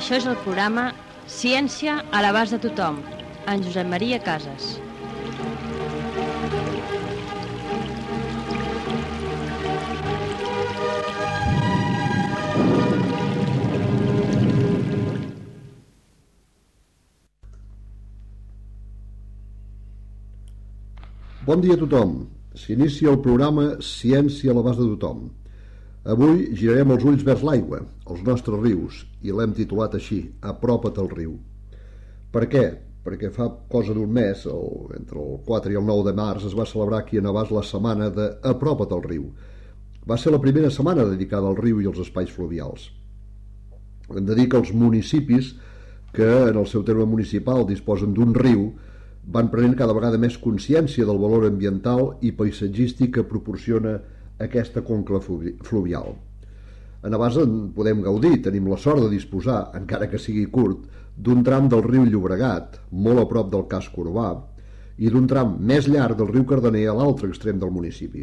Això és el programa Ciència a l'abast de tothom, en Josep Maria Casas. Bon dia a tothom. S'inicia el programa Ciència a l'abast de tothom. Avui girarem els ulls vers l'aigua, els nostres rius, i l'hem titulat així, Apropa't al riu. Per què? Perquè fa cosa d'un mes, entre el 4 i el 9 de març, es va celebrar aquí a Navàs la setmana de Apropa't al riu. Va ser la primera setmana dedicada al riu i als espais fluvials. Hem de dir que els municipis que en el seu terme municipal disposen d'un riu van prenent cada vegada més consciència del valor ambiental i paisatgístic que proporciona aquesta conca fluvial. A Navàs en podem gaudir, tenim la sort de disposar, encara que sigui curt, d'un tram del riu Llobregat, molt a prop del casc urbà, i d'un tram més llarg del riu Cardener a l'altre extrem del municipi.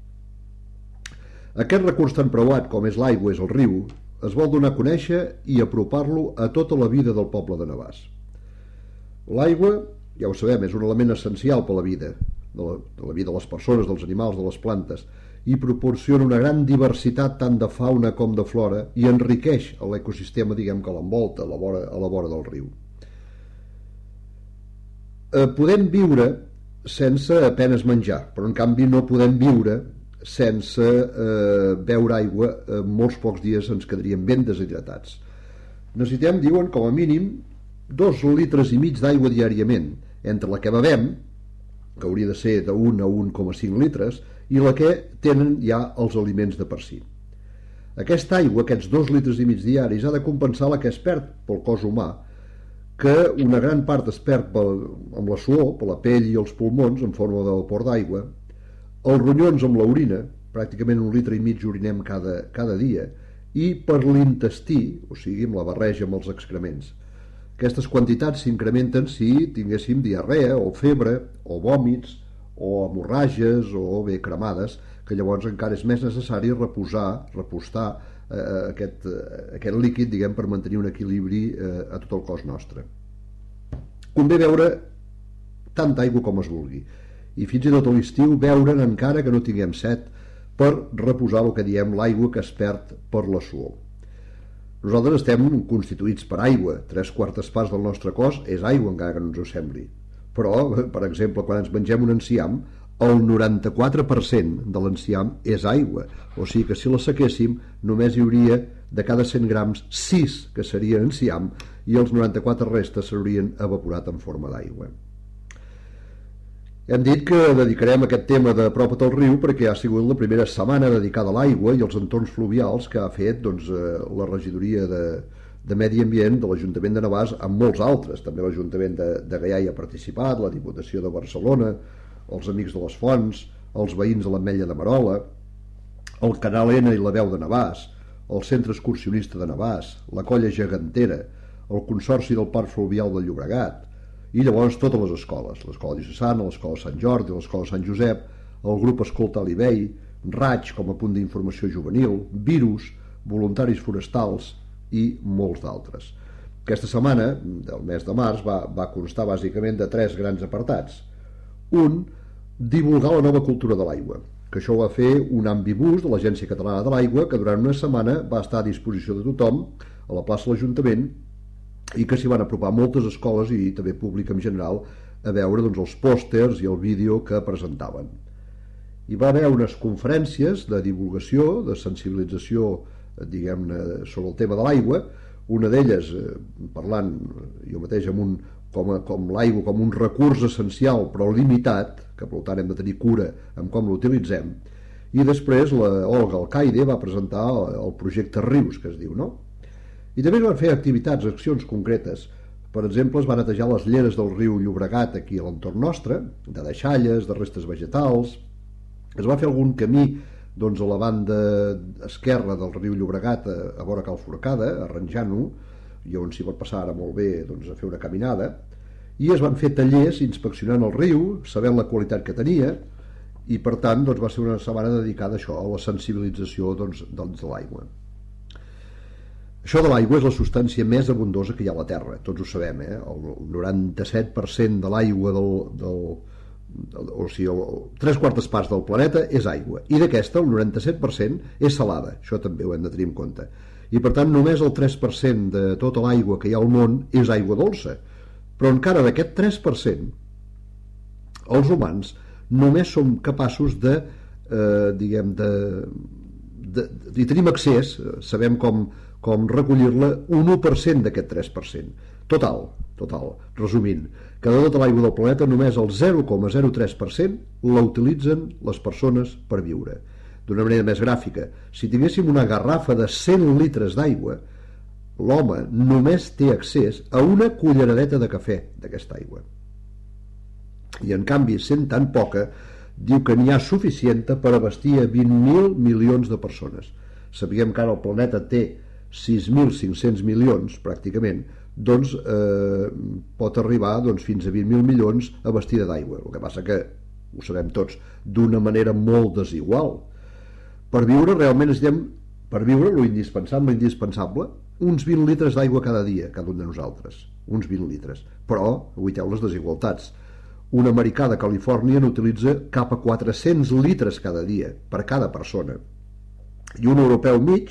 Aquest recurs tan preuat com és l'aigua, és el riu, es vol donar a conèixer i apropar-lo a tota la vida del poble de Navàs. L'aigua, ja ho sabem, és un element essencial per a la vida, de la vida de les persones, dels animals, de les plantes, i proporciona una gran diversitat tant de fauna com de flora i enriqueix l'ecosistema, diguem, que l'envolta a la vora del riu. Podem viure sense apenes menjar, però en canvi no podem viure sense beure aigua. Molts pocs dies ens quedaríem ben deshidratats. Necessitem, diuen, com a mínim 2,5 litres d'aigua diàriament, entre la que bevem, que hauria de ser de 1 a 1,5 litres, i la que tenen ja els aliments de per si. Aquesta aigua, aquests 2,5 litres diaris, ha de compensar la que es perd pel cos humà, que una gran part es perd amb la suor, per la pell i els pulmons, en forma de vapor d'aigua, els ronyons amb l'orina, pràcticament 1,5 litres orinem cada dia, i per l'intestí, o sigui, amb la barreja amb els excrements. Aquestes quantitats s'incrementen si tinguéssim diarrea o febre o vòmits o hemorràgies o bé cremades, que llavors encara és més necessari repostar aquest líquid, diguem, per mantenir un equilibri a tot el cos nostre. Convé beure tanta aigua com es vulgui, i fins i tot a l'estiu beure'n encara que no tinguem set, per reposar el que diem l'aigua que es perd per la suor. Nosaltres estem constituïts per aigua, 3/4 parts del nostre cos és aigua, encara que no ens ho sembli. Però, per exemple, quan ens mengem un enciam, el 94% de l'enciam és aigua. O sigui que si la sequéssim, només hi hauria de cada 100 grams 6 que serien enciam i els 94 restes s'haurien evaporat en forma d'aigua. Hem dit que dedicarem aquest tema d'Apropa't al riu perquè ha sigut la primera setmana dedicada a l'aigua i als entorns fluvials que ha fet la regidoria de Medi Ambient de l'Ajuntament de Navàs, amb molts altres. També l'Ajuntament de Gaià hi ha participat, la Diputació de Barcelona, els Amics de les Fonts, els veïns de l'Ametlla de Merola, el Canal N i la Veu de Navàs, el Centre Excursionista de Navàs, la Colla Gegantera, el Consorci del Parc Fluvial de Llobregat, i llavors totes les escoles, l'Escola Diocesana, l'Escola Sant Jordi, l'Escola Sant Josep, el grup Escolta l'Ibei, Raig com a punt d'informació juvenil, Virus, Voluntaris Forestals i molts d'altres. Aquesta setmana, del mes de març, va constar bàsicament de 3 grans apartats. Un, divulgar la nova cultura de l'aigua, que això ho va fer un ambibús de l'Agència Catalana de l'Aigua, que durant una setmana va estar a disposició de tothom a la plaça de l'Ajuntament i que s'hi van apropar moltes escoles i també públic en general a veure els pòsters i el vídeo que presentaven. Hi va haver unes conferències de divulgació, de sensibilització, diguem-ne, sobre el tema de l'aigua, una d'elles parlant jo mateix com l'aigua com un recurs essencial però limitat, que per tant hem de tenir cura amb com l'utilitzem, i després la Olga Alcaide va presentar el projecte Rius, que es diu, no? I també es van fer activitats, accions concretes. Per exemple, es van netejar les lleres del riu Llobregat aquí a l'entorn nostre, de deixalles, de restes vegetals. Es va fer algun camí a la banda esquerra del riu Llobregat a vora Cal Forcada, arranjant-ho, i on s'hi pot passar ara molt bé a fer una caminada, i es van fer tallers inspeccionant el riu, sabent la qualitat que tenia, i per tant va ser una setmana dedicada a això, a la sensibilització de l'aigua. Això de l'aigua és la substància més abundosa que hi ha a la Terra, tots ho sabem, el 97% de l'aigua o sigui, 3/4 parts del planeta és aigua, i d'aquesta el 97% és salada, això també ho hem de tenir en compte, i per tant només el 3% de tota l'aigua que hi ha al món és aigua dolça, però encara d'aquest 3% els humans només som capaços de i tenim accés, sabem com recollir-la, un 1% d'aquest 3%. Total, resumint, que de tota l'aigua del planeta només el 0,03% la utilitzen les persones per viure. D'una manera més gràfica, si tinguéssim una garrafa de 100 litres d'aigua, l'home només té accés a una culleradeta de cafè d'aquesta aigua. I en canvi, sent tan poca, diu que n'hi ha suficient per abastir a 20.000 milions de persones. Sabíem que ara el planeta té 6.500 milions, pràcticament, doncs pot arribar fins a 20.000 milions abastida d'aigua. El que passa que, ho sabem tots, d'una manera molt desigual. Per viure realment necessitem, per viure lo indispensable, uns 20 litres d'aigua cada dia, cada un de nosaltres. Uns 20 litres. Però, aguaiteu les desigualtats. Un americà de Califòrnia n'utilitza cap a 400 litres cada dia, per cada persona. I un europeu mig,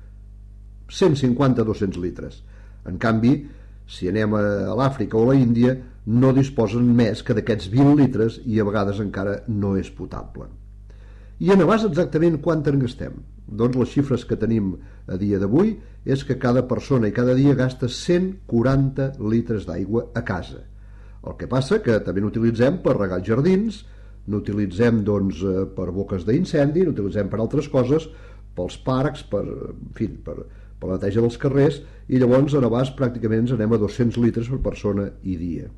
150-200 litres. En canvi, si anem a l'Àfrica o a la Índia, no disposen més que d'aquests 20 litres i a vegades encara no és potable. I en abast exactament quant en gastem? Doncs les xifres que tenim a dia d'avui és que cada persona i cada dia gasta 140 litres d'aigua a casa. El que passa que també n'utilitzem per regar jardins, n'utilitzem per boques d'incendi, n'utilitzem per altres coses, pels parcs, per la neteja dels carrers, i llavors en abast pràcticament ens anem a 200 litres per persona i dia.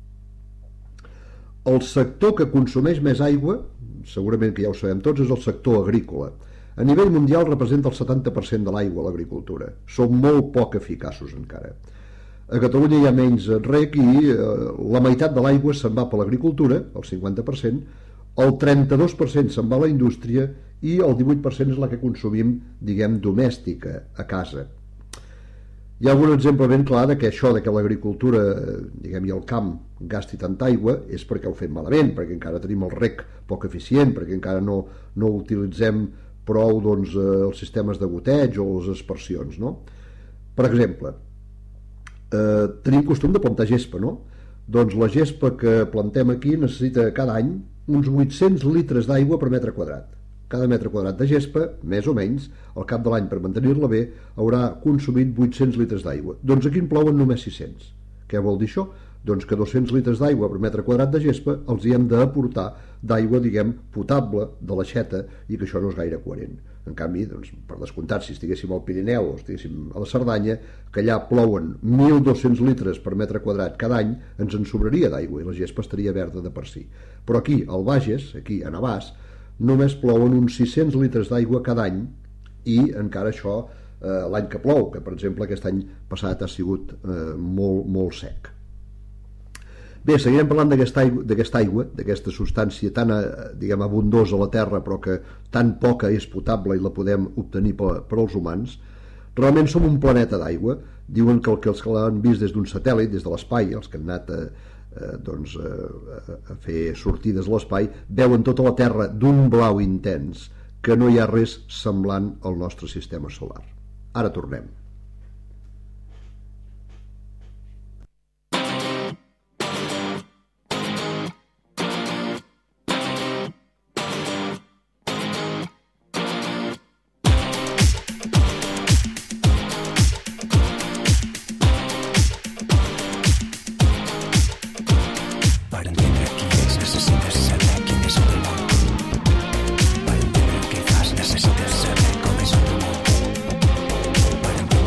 El sector que consumeix més aigua, segurament que ja ho sabem tots, és el sector agrícola. A nivell mundial representa el 70% de l'aigua a l'agricultura. Som molt poc eficaços encara. A Catalunya hi ha menys reg i la meitat de l'aigua se'n va per l'agricultura, el 50%, el 32% se'n va a la indústria i el 18% és la que consumim, domèstica, a casa. Hi ha algun exemple ben clar que això, que l'agricultura i el camp gasti tanta aigua és perquè ho fem malament, perquè encara tenim el reg poc eficient, perquè encara no utilitzem prou els sistemes de goteig o les aspersions, no? Per exemple, tenim costum de plantar gespa, no? Doncs la gespa que plantem aquí necessita cada any uns 800 litres d'aigua per metre quadrat. Cada metre quadrat de gespa, més o menys, al cap de l'any per mantenir-la bé, haurà consumit 800 litres d'aigua. Doncs aquí en plouen només 600. Què vol dir això? Doncs que 200 litres d'aigua per metre quadrat de gespa els hi hem d'aportar d'aigua, potable, de l'aixeta, i que això no és gaire coherent. En canvi, per descomptat, si estiguéssim al Pirineu o estiguéssim a la Cerdanya, que allà plouen 1.200 litres per metre quadrat cada any, ens en sobraria d'aigua i la gespa estaria verda de per si. Però aquí, al Bages, aquí a Navàs, només plouen uns 600 litres d'aigua cada any i encara això l'any que plou, que per exemple aquest any passat ha sigut molt sec. Bé, seguirem parlant d'aquesta aigua, d'aquesta substància tan abundosa a la Terra però que tan poca és potable i la podem obtenir per als humans. Realment som un planeta d'aigua. Diuen que els que l'han vist des d'un satèl·lit, des de l'espai, els que han anat a fer sortides a l'espai, veuen tota la Terra d'un blau intens, que no hi ha res semblant al nostre sistema solar. Ara tornem. Para entender qué fas necessites saber com és el teu món.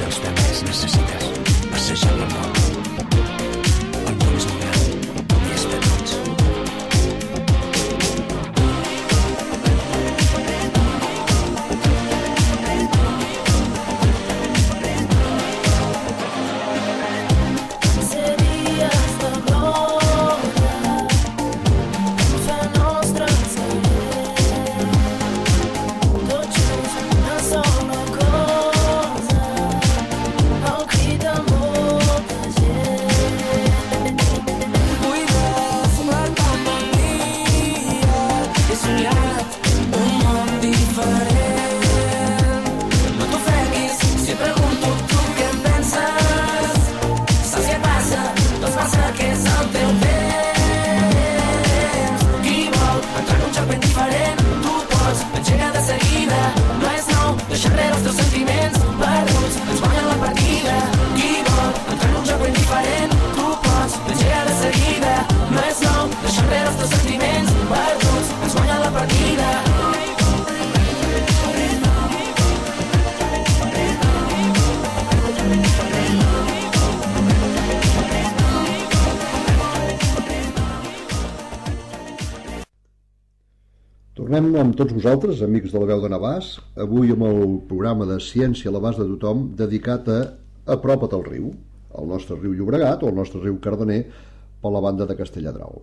Tornem amb tots vosaltres, amics de la veu de Navàs, avui amb el programa de Ciència a l'abast de tothom dedicat a Apropa't al riu, el nostre riu Llobregat o el nostre riu Cardener per la banda de Castelladral.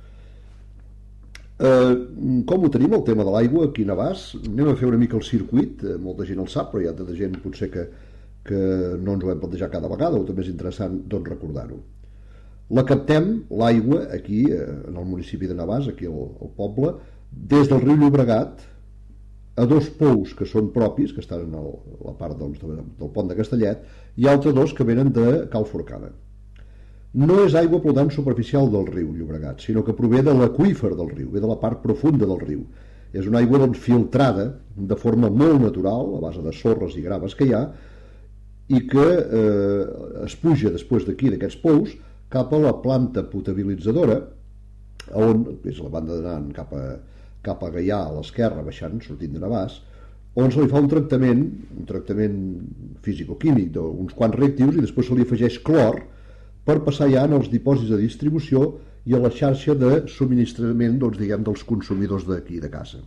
Com ho tenim el tema de l'aigua aquí a Navàs? Anem a fer una mica el circuit, molta gent el sap, però hi ha tanta gent potser que no ens ho hem plantejat cada vegada, o també és interessant doncs recordar-ho. La captem, l'aigua, aquí en el municipi de Navàs, aquí al poble, des del riu Llobregat a dos pous que són propis, que estan a la part del pont de Castellet, i altres dos que venen de Cal Forcada. No és aigua plotant superficial del riu Llobregat, sinó que prové de l'aqüífer del riu, ve de la part profunda del riu. És una aigua doncs, filtrada de forma molt natural, a base de sorres i graves que hi ha, i que es puja després d'aquí, d'aquests pous, cap a la planta potabilitzadora, on, que és la banda d'anant cap a Gaià, a l'esquerra, baixant, sortint de Navàs, on se li fa un tractament físico-químic d'uns quants reactius i després se li afegeix clor per passar ja en els dipòsits de distribució i a la xarxa de subministrament doncs, diguem, dels consumidors d'aquí de casa.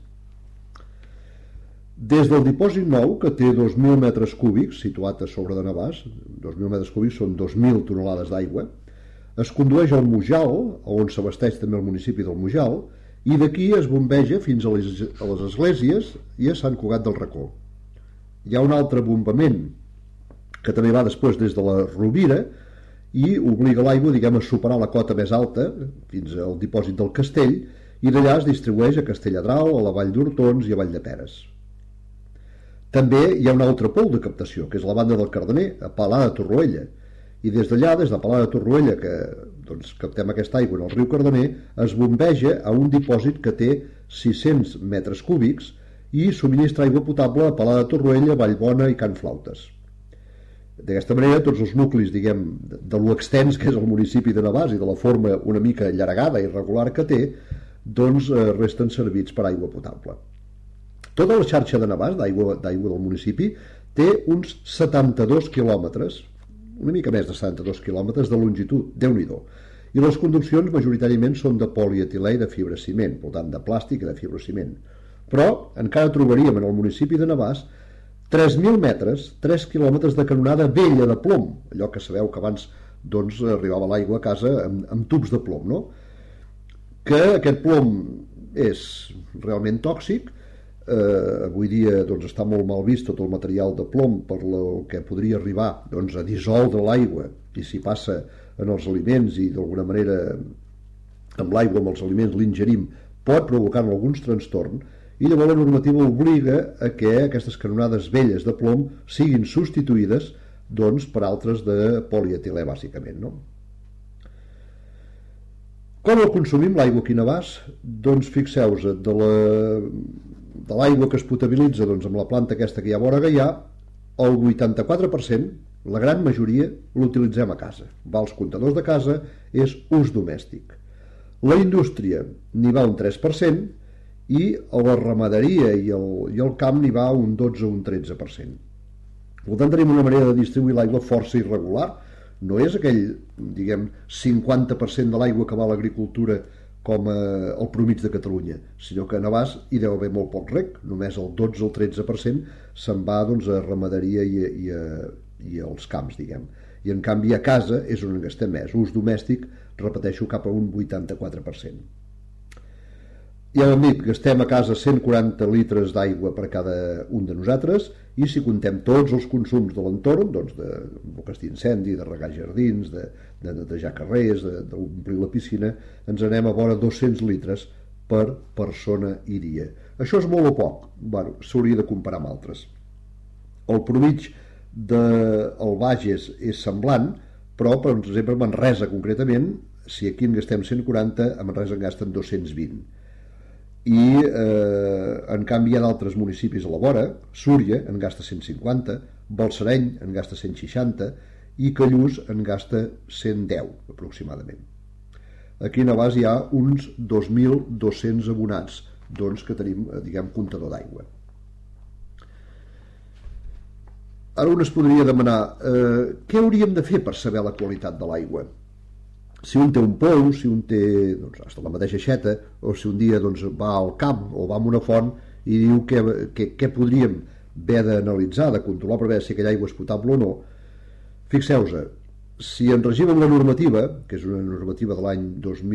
Des del dipòsit nou, que té 2.000 metres cúbics, situat a sobre de Navàs, 2.000 metres cúbics són 2.000 tonelades d'aigua, es condueix al Mujal, on s'abasteix també el municipi del Mujal, i d'aquí es bombeja fins a les esglésies i a Sant Cugat del Racó. Hi ha un altre bombament que també va després des de la Rovira i obliga l'aigua, diguem, a superar la cota més alta fins al dipòsit del Castell i d'allà es distribueix a Castelladral, a la Vall d'Hortons i a Vall de Peres. També hi ha un altre pou de captació, que és la banda del Cardener, a Palà de Torroella, i des d'allà, des de Palà de Torroella, que doncs, captem aquesta aigua en el riu Cardener, es bombeja a un dipòsit que té 600 metres cúbics i subministra aigua potable a Palà de Torroella, Vallbona i Can Flautes. D'aquesta manera, tots els nuclis, diguem, de lo extens que és el municipi de Navàs i de la forma una mica allargada i irregular que té, doncs resten servits per aigua potable. Tota la xarxa de Navàs, d'aigua del municipi, té uns 72 quilòmetres, una mica més de 72 quilòmetres de longitud, Déu-n'hi-do. I les conduccions majoritàriament són de polietilè i de fibrociment, per tant de plàstic i de fibrociment. Però encara trobaríem en el municipi de Navàs 3.000 metres, 3 quilòmetres de canonada vella de plom, allò que sabeu que abans doncs, arribava l'aigua a casa amb tubs de plom, no? Que aquest plom és realment tòxic, avui dia doncs, està molt mal vist tot el material de plom per el que podria arribar doncs, a dissoldre l'aigua i si passa en els aliments i d'alguna manera amb l'aigua, amb els aliments l'ingerim, pot provocar alguns trastorns i llavors la normativa obliga a que aquestes canonades velles de plom siguin substituïdes doncs, per altres de polietilè bàsicament, no? Com el consumim l'aigua aquí a Navàs? Doncs fixeu-vos, de l'aigua que es potabilitza doncs, amb la planta aquesta que hi ha a vora Gaià, el 84%, la gran majoria, l'utilitzem a casa. Va als comptadors de casa, és ús domèstic. La indústria n'hi va un 3%, i a la ramaderia i el camp n'hi va un 12 o un 13%. Per tant, tenim una manera de distribuir l'aigua força irregular. No és aquell, diguem, 50% de l'aigua que va a l'agricultura com el promig de Catalunya, sinó que a Navàs hi deu haver molt poc reg, només el 12 o el 13% se'n va doncs, a ramaderia i als camps, diguem. I en canvi a casa és on en gastem més. Ús domèstic, repeteixo, cap a un 84%. Ja hem dit, gastem a casa 140 litres d'aigua per cada un de nosaltres i si contem tots els consums de l'entorn, doncs de boques d'incendi, de regar jardins, de netejar carrers, d'omplir la piscina, ens anem a vora 200 litres per persona i dia. Això és molt o poc? Bueno, s'hauria de comparar amb altres. El promig del Bages és semblant, però per exemple a Manresa concretament, si aquí en gastem 140, a Manresa en gasten 220. I en canvi hi ha d'altres municipis a la vora. Súria en gasta 150, Balsareny en gasta 160 i Callús en gasta 110 aproximadament. Aquí a Navàs hi ha uns 2.200 abonats doncs, que tenim, diguem, comptador d'aigua. Ara un es podria demanar què hauríem de fer per saber la qualitat de l'aigua? si un té un pou, si un té hasta la mateixa aixeta, o si un dia va al camp o va a una font i diu què podríem haver d'analitzar, de controlar per veure si aquella aigua és potable o no. Fixeu-vos, si ens regim amb la normativa, que és una normativa de l'any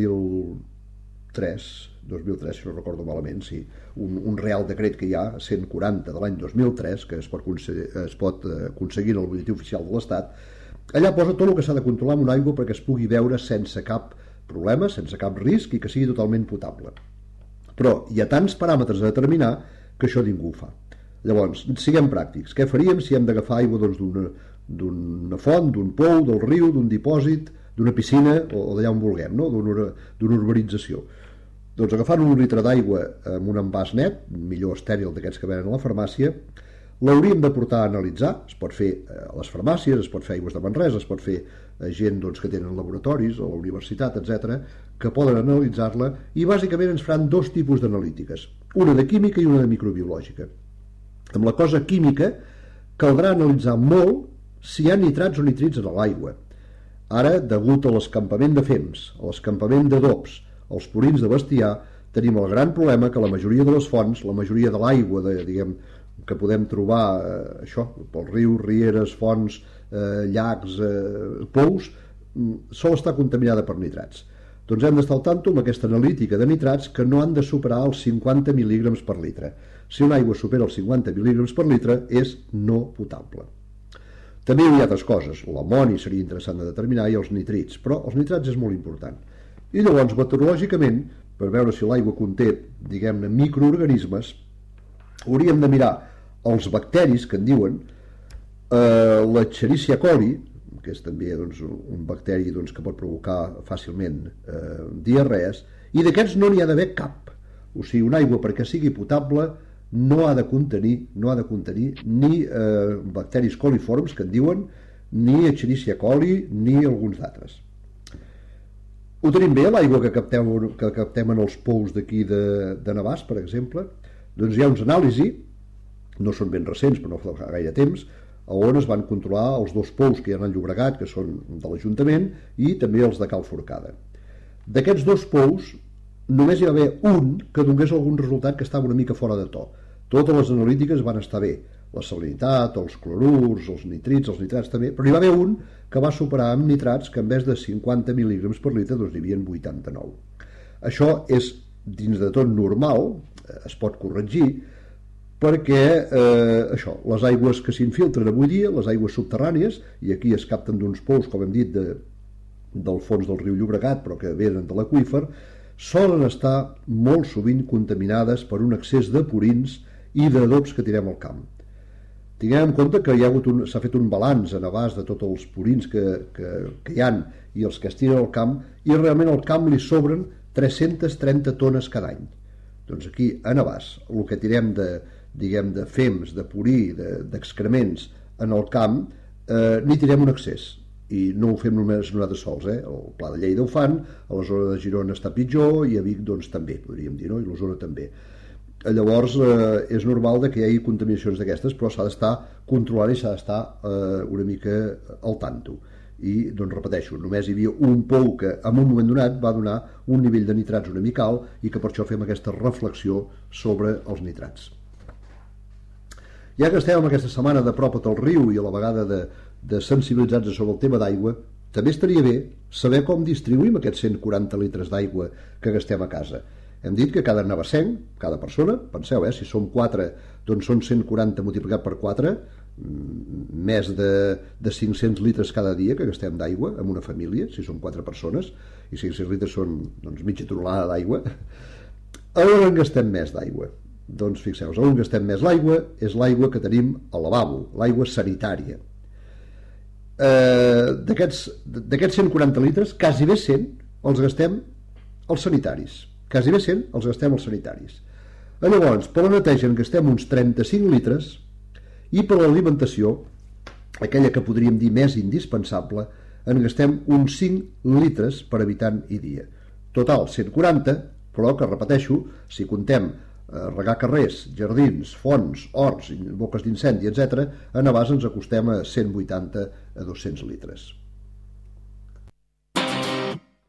2003, si no recordo malament, sí, un real decret que hi ha, 140 de l'any 2003, que es pot aconseguir en el butlletí oficial de l'Estat. Allà posa tot el que s'ha de controlar amb una aigua perquè es pugui beure sense cap problema, sense cap risc i que sigui totalment potable. Però hi ha tants paràmetres a determinar que això ningú ho fa. Llavors, siguem pràctics. Què faríem si hem d'agafar aigua d'una font, d'un pou, del riu, d'un dipòsit, d'una piscina o d'allà on vulguem, no? D'una urbanització? Doncs agafant un litre d'aigua amb un envàs net, millor estèril d'aquests que venen a la farmàcia, l'hauríem de portar a analitzar. Es pot fer a les farmàcies, es pot fer Aigües de Manresa, es pot fer a gent que tenen laboratoris, a la universitat, etc., que poden analitzar-la, i bàsicament ens faran dos tipus d'analítiques, una de química i una de microbiològica. Amb la cosa química caldrà analitzar molt si hi ha nitrats o nitrits en l'aigua. Ara, degut a l'escampament de fems, a l'escampament d'adobs, als purins de bestiar, tenim el gran problema que la majoria de les fonts, la majoria de l'aigua que podem trobar pels rius, rieres, fonts, llacs, pous, sol estar contaminada per nitrats. Doncs hem d'estar al tanto amb aquesta analítica de nitrats que no han de superar els 50 mil·lígrams per litre. Si una aigua supera els 50 mil·lígrams per litre és no potable. També hi ha altres coses, l'amoni seria interessant de determinar i els nitrits, però els nitrats és molt important. I llavors, meteorològicament, per veure si l'aigua conté, diguem-ne, microorganismes, hauríem de mirar els bacteris que en diuen, la Escherichia coli, que és també un bacteri que pot provocar fàcilment diarrees, i d'aquests no n'hi ha d'haver cap. O sigui, una aigua perquè sigui potable no ha de contenir ni bacteris coliforms que en diuen, ni Escherichia coli ni alguns d'altres. Ho tenim bé, l'aigua que captem en els pous d'aquí de Navàs, per exemple. Doncs hi ha uns anàlisis, no són ben recents però no fa gaire temps, on es van controlar els dos pous que hi ha al Llobregat, que són de l'Ajuntament, i també els de Cal Forcada. D'aquests dos pous només hi va haver un que donés algun resultat que estava una mica fora de to. Totes les analítiques van estar bé, la salinitat, els clorurs, els nitrits, els nitrats també, però hi va haver un que va superar amb nitrats que en vez de 50 mil·lígrams per litre n'hi havia 89. Això és dins de tot normal, es pot corregir, perquè les aigües que s'infiltren avui dia, les aigües subterrànies, i aquí es capten d'uns pous, com hem dit, del fons del riu Llobregat, però que venen de l'aqüífer, solen estar molt sovint contaminades per un excés de purins i d'adobs que tirem al camp. Tinguem en compte que s'ha fet un balanç a Navàs de tots els purins que hi ha i els que es tiren al camp, i realment al camp li sobren 330 tones cada any. Doncs aquí a Navàs el que tirem de fems, de purí, d'excrements en el camp, n'hi tirem un excés, i no ho fem només nosaltres sols, el Pla de Lleida ho fan, a la zona de Girona està pitjor, i a Vic també, podríem dir, no? I l'Osona també. Llavors és normal que hi hagi contaminacions d'aquestes, però s'ha d'estar controlant i s'ha d'estar una mica al tanto. I repeteixo, només hi havia un pou que en un moment donat va donar un nivell de nitrats una mica alt, i que per això fem aquesta reflexió sobre els nitrats. Ja que estem en aquesta setmana de prop al riu i a la vegada de sensibilitzats sobre el tema d'aigua, també estaria bé saber com distribuïm aquests 140 litres d'aigua que gastem a casa. Hem dit que cada navassenc, cada persona, penseu, si som 4, doncs són 140 multiplicat per 4, més de 500 litres cada dia que gastem d'aigua en una família, si som 4 persones, i 500 litres són mitja tonelada d'aigua. On gastem més d'aigua? Doncs fixeu-vos, on gastem més l'aigua és l'aigua que tenim al lavabo, l'aigua sanitària. D'aquests 140 litres, quasi bé 100 els gastem als sanitaris. Quasi bé 100 els gastem als sanitaris. Llavors, per la neteja en gastem uns 35 litres, i per l'alimentació, aquella que podríem dir més indispensable, en gastem uns 5 litres per habitant i dia. Total, 140, però que repeteixo, si contem regar carrers, jardins, fonts, horts, boques d'incendi, etc., a Navàs ens acostem a 180 a 200 litres.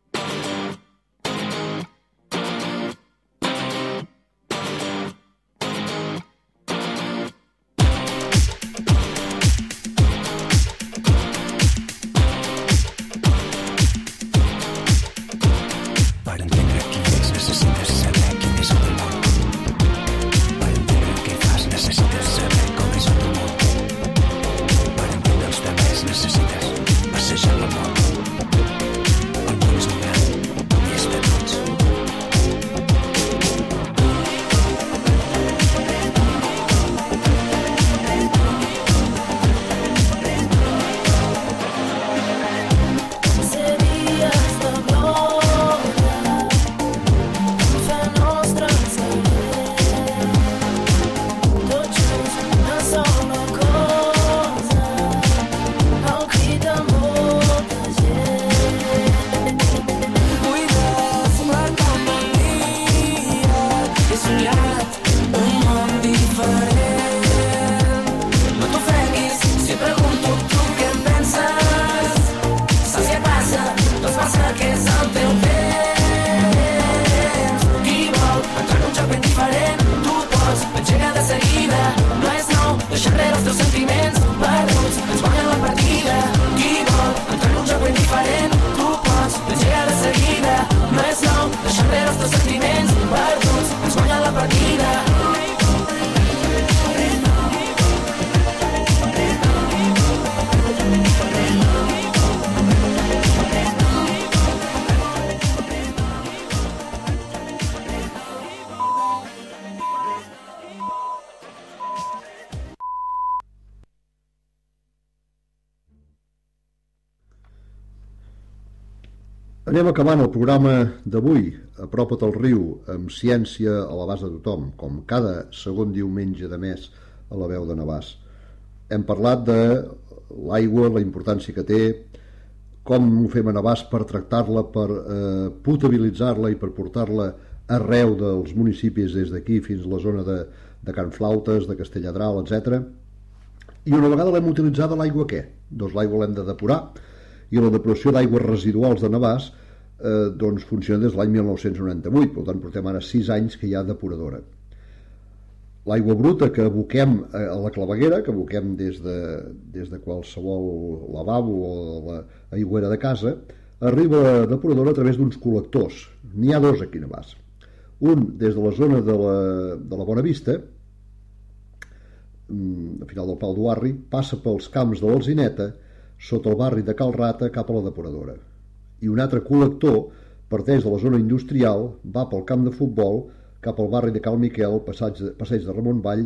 Anem acabant el programa d'avui, Apropa't al riu, amb ciència a l'abast de tothom, com cada segon diumenge de mes a la veu de Navàs. Hem parlat de l'aigua, la importància que té, com ho fem a Navàs per tractar-la, per potabilitzar-la i per portar-la arreu dels municipis, des d'aquí fins a la zona de Can Flautes, de Castelladral, etc. I una vegada l'hem utilitzada, l'aigua què? Doncs l'aigua l'hem de depurar, i la depuració d'aigües residuals de Navàs doncs funciona des de l'any 1998, per tant portem ara 6 anys que hi ha depuradora. L'aigua bruta que aboquem a la claveguera, que aboquem des de qualsevol lavabo o la aigüera de casa, arriba a la depuradora a través d'uns col·lectors. N'hi ha 2 aquí a Navàs. Un des de la zona de la Bona Vista, a final del Pal d'Uarri, passa pels camps de l'Alzineta, sota el barri de Cal Rata cap a la depuradora. I un altre col·lector parteix de la zona industrial, va pel camp de futbol cap al barri de Cal Miquel, passeig de Ramon Vall,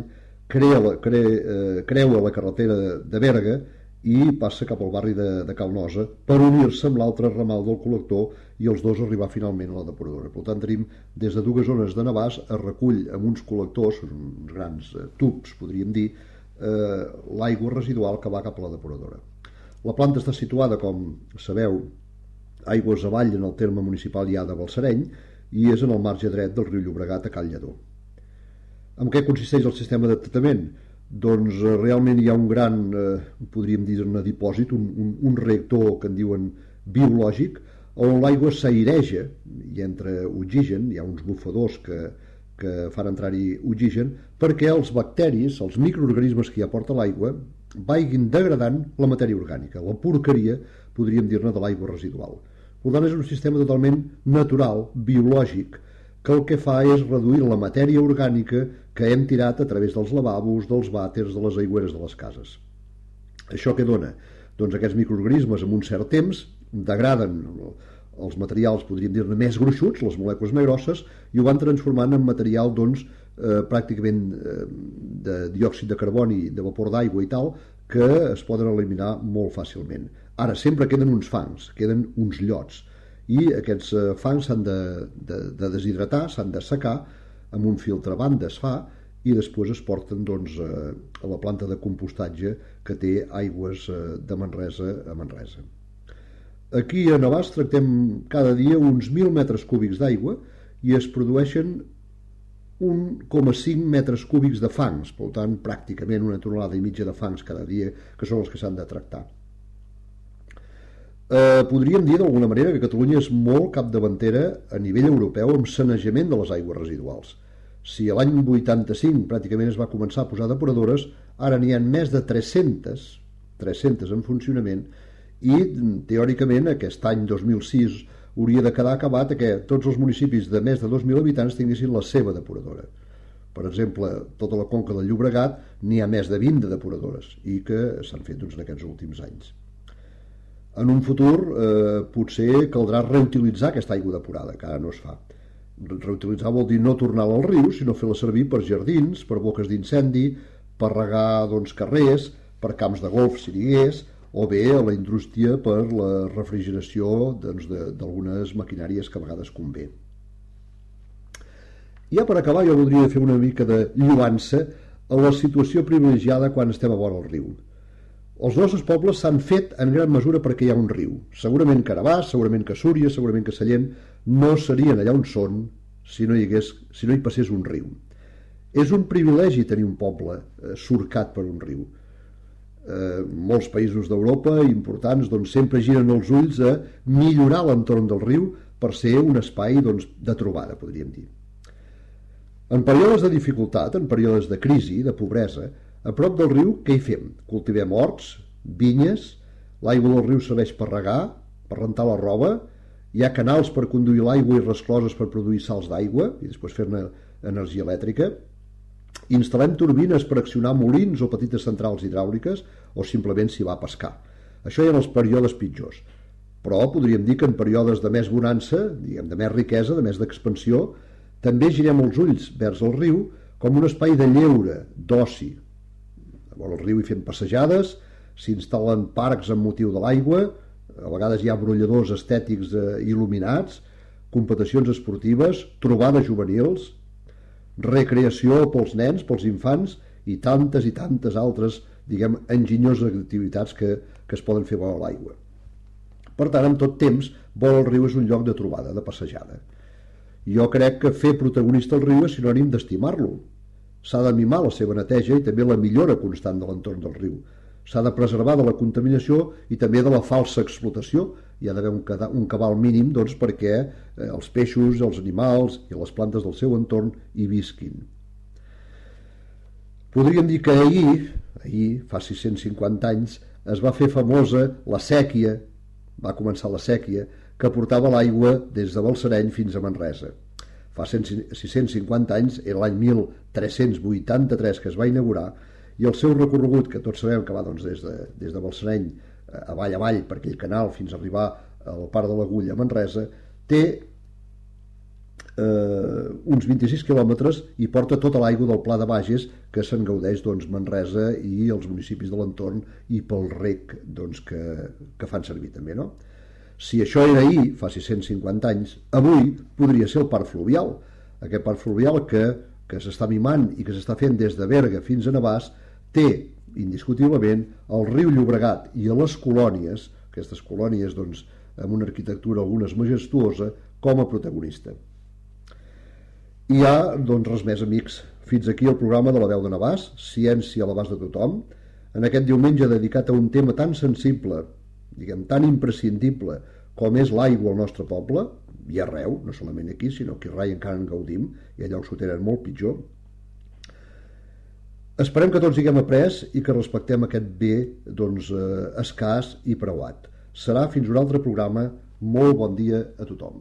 creua la carretera de Berga i passa cap al barri de Cal Nosa per unir-se amb l'altre ramal del col·lector i els dos arribar finalment a la depuradora. Per tant, tenim des de 2 zones de Navàs, es recull amb uns col·lectors, uns grans tubs, podríem dir, l'aigua residual que va cap a la depuradora. La planta està situada, com sabeu, aigües avall en el terme municipal ja de Balsareny i és en el marge dret del riu Llobregat a Cal Lledó. En què consisteix el sistema de tractament? Doncs realment hi ha un gran, podríem dir-ne, dipòsit, un reactor que en diuen biològic, on l'aigua s'aireja i entra oxigen, hi ha uns bufadors que fan entrar-hi oxigen, perquè els bacteris, els microorganismes que hi aporta l'aigua, vagin degradant la matèria orgànica, la porqueria, podríem dir-ne, de l'aigua residual. Per tant, és un sistema totalment natural, biològic, que el que fa és reduir la matèria orgànica que hem tirat a través dels lavabos, dels vàters, de les aigüeres de les cases. Això què dona? Doncs aquests microorganismes, en un cert temps, degraden els materials, podríem dir-ne, més gruixuts, les molècules més grosses, i ho van transformant en material, doncs, pràcticament de diòxid de carboni, de vapor d'aigua i tal, que es poden eliminar molt fàcilment. Ara, sempre queden uns fangs, queden uns llots, i aquests fangs s'han de deshidratar, s'han de secar, amb un filtre banda es fa, i després es porten doncs, a la planta de compostatge que té Aigües de Manresa a Manresa. Aquí a Navàs tractem cada dia uns 1.000 metres cúbics d'aigua i es produeixen 1,5 metres cúbics de fangs, per tant, pràcticament 1,5 tonelades de fangs cada dia, que són els que s'han de tractar. Podríem dir d'alguna manera que Catalunya és molt capdavantera a nivell europeu amb sanejament de les aigües residuals. Si a l'any 85 pràcticament es va començar a posar depuradores, ara n'hi ha més de 300 en funcionament, i teòricament aquest any 2006 hauria de quedar acabat que tots els municipis de més de 2.000 habitants tinguessin la seva depuradora. Per exemple, tota la conca del Llobregat n'hi ha més de 20 de depuradores i que s'han fet en aquests últims anys. En un futur potser caldrà reutilitzar aquesta aigua depurada, que ara no es fa. Reutilitzar vol dir no tornar-la al riu, sinó fer-la servir per jardins, per boques d'incendi, per regar carrers, per camps de golf si n'hi hagués, o bé a la indústria per la refrigeració d'algunes maquinàries que a vegades convé. Ja per acabar, jo voldria fer una mica de lloança a la situació privilegiada quan estem a vora el riu. Els nostres pobles s'han fet en gran mesura perquè hi ha un riu. Segurament que Navàs, segurament que Súria, segurament que Sallent no serien allà on són si no hi passés un riu. És un privilegi tenir un poble surcat per un riu. Molts països d'Europa importants sempre giren els ulls a millorar l'entorn del riu per ser un espai de trobada, podríem dir. En períodes de dificultat, en períodes de crisi, de pobresa, a prop del riu què hi fem? Cultivem horts, vinyes, l'aigua del riu serveix per regar, per rentar la roba, hi ha canals per conduir l'aigua i rescloses per produir sals d'aigua i després fer-ne energia elèctrica, instal·lem turbines per accionar molins o petites centrals hidràuliques, o simplement s'hi va a pescar. Això hi ha en els períodes pitjors. Però podríem dir que en períodes de més bonança, diguem, de més riquesa, de més d'expansió, també girem els ulls vers el riu com un espai de lleure, d'oci. A vora el riu hi fem passejades, s'instal·len parcs amb motiu de l'aigua, a vegades hi ha brolladors estètics il·luminats, competicions esportives, trobades juvenils, recreació pels nens, pels infants i tantes altres, diguem, enginyoses activitats que es poden fer vora l'aigua. Per tant, en tot temps, vora el riu és un lloc de trobada, de passejada. Jo crec que fer protagonista el riu és sinònim d'estimar-lo. S'ha de mimar la seva neteja i també la millora constant de l'entorn del riu. S'ha de preservar de la contaminació i també de la falsa explotació. Hi ha d'haver un cabal mínim, doncs, perquè els peixos, els animals i les plantes del seu entorn hi visquin. Podríem dir que ahir, fa 650 anys, es va fer famosa la séquia, va començar la séquia, que portava l'aigua des de Balsareny fins a Manresa. Fa 650 anys, era l'any 1383 que es va inaugurar, i el seu recorregut, que tots sabem que va doncs, des de Balsareny avall per aquell canal fins a arribar al Parc de l'Agulla a Manresa, té uns 26 quilòmetres i porta tota l'aigua del Pla de Bages que se'n gaudeix doncs, Manresa i els municipis de l'entorn i pel rec doncs, que fan servir també, no? Si això era ahir, fa 650 anys, avui podria ser el parc fluvial. Aquest parc fluvial que s'està mimant i que s'està fent des de Berga fins a Navàs té, indiscutiblement, el riu Llobregat i a les colònies, aquestes colònies doncs, amb una arquitectura algunes majestuosa, com a protagonista. I hi ha, doncs, res més, amics. Fins aquí el programa de la Veu de Navàs, ciència a l'abast de tothom, en aquest diumenge dedicat a un tema tan sensible, diguem, tan imprescindible com és l'aigua al nostre poble, i arreu, no solament aquí, sinó que a Rai encara en gaudim, i a llocs ho tenen molt pitjor. Esperem que tots haguem après i que respectem aquest bé doncs, escàs i preuat. Serà fins un altre programa. Molt bon dia a tothom.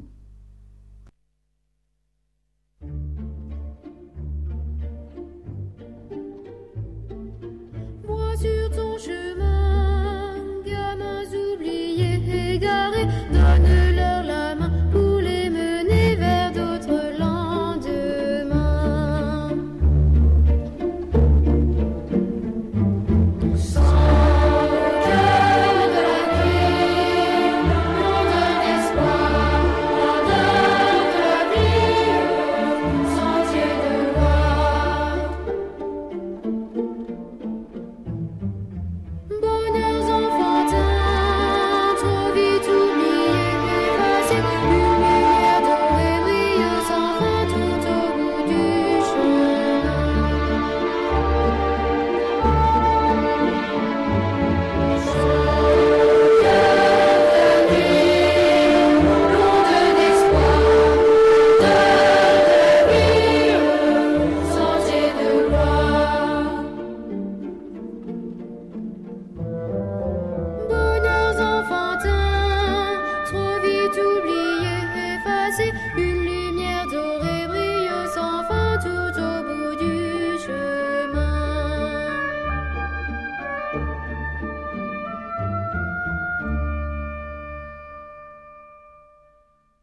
Moi sur ton chemin